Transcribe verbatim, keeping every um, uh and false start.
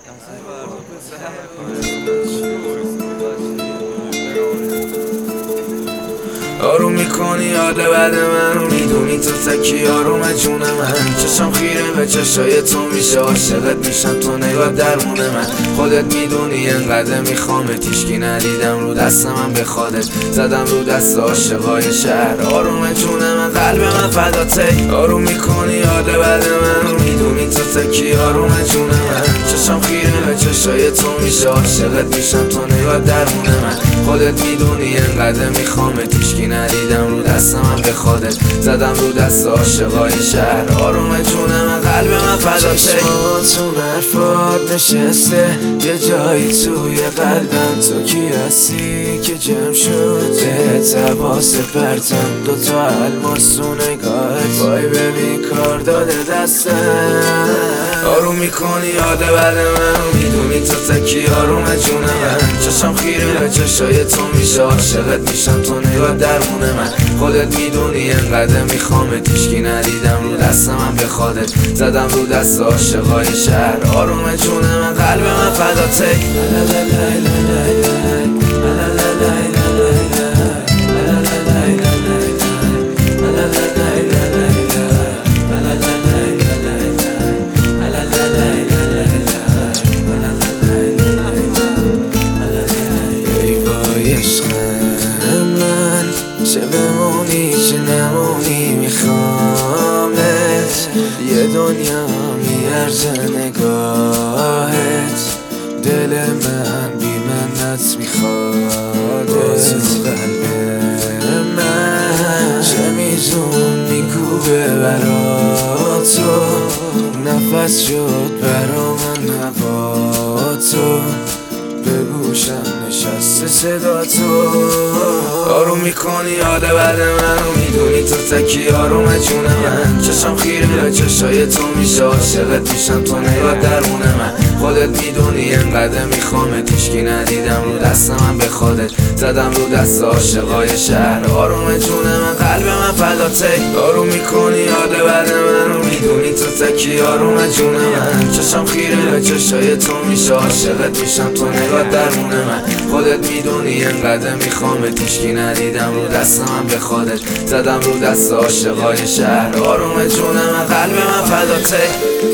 آروم میکنی یاد بعد من رو میدونی تو تکی آروم جون من. چشم خیره به چشای تو میشه عاشقت میشم تو نگاه درمون من. خودت میدونی انقدر میخوام تیشکی ندیدم رو دست من به خودت زدم رو دست عاشقای شهر. آروم جون من قلب من فداته. آروم میکنی یاد بعد من رو میدونی تو تکی آروم جون من. چشم خیره به چشای تو میشه عاشقت میشم تو نگاه درمون من. خودت میدونی انقدر میخوام تیشکی ندیدم رو دست من به خودت زدم رو دست عاشقای شهر. آروم جون من قلب من فداته. چشماتون حرفات نشسته یه جایی توی قلبم. تو کی هستی که جمع شد بهت حواس پرتم دوتا الماس تو نگاهت. وای ببین کار داده دستم. آروم میکنی یاد بعد من رو میدونی تو تکی آروم جون من. چشم خیره به چشای تو میشه عاشقت میشم تو نگاه درمون من. خودت میدونی انقدر میخوام تیشکی ندیدم رو دست من به خودت زدم رو دست عاشقای شهر. آروم جون من قلب من فداته. چه بمونی چه نمونی میخوامت. یه دنیا میارزه نگاهت. دل من بی منت میخواد تو قلب من. چه میزون میکوبه برا تو نفس شد برا من هوا تو. به گوشم نشسته صدا تو. آروم میکنی یاد بعد من رو میدونی تو تکی آروم جون من. چشم خیره به چشای تو میشه عاشقت میشم تو نگاه درمون من. خودت میدونی انقدر میخوام تیشکی ندیدم رو دست من به خودت زدم رو دست عاشقای شهر. آروم جون من قلب من فداته. آروم میکنی یاد بعد من رو میدونی تو تکی آروم جون من. چشم خیره به چشای تو میشه عاشقت میشم تو نگاه درمون من. خودت میدونی انقدر میخوام تیشکی ندیدم رو دست من به خودت زدم رو دست عاشقای شهر. آروم جون من قلب من فداته.